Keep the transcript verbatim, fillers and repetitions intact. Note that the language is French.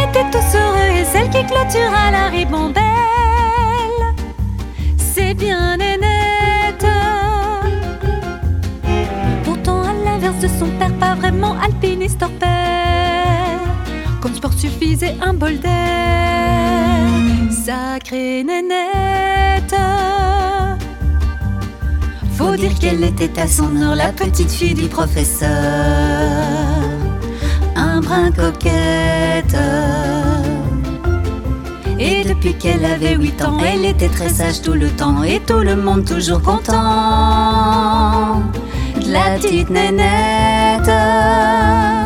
était tous heureux et celle qui clôtura la ribambelle, c'est bien Nénette. Pourtant à l'inverse de son père, pas vraiment alpiniste hors pair, comme sport suffisait un bol d'air. Sacrée Nénette, faut dire qu'elle était à son heure, la petite fille du professeur, un brin coquette. Et depuis qu'elle avait huit ans, elle était très sage tout le temps, et tout le monde toujours content de la petite Nénette.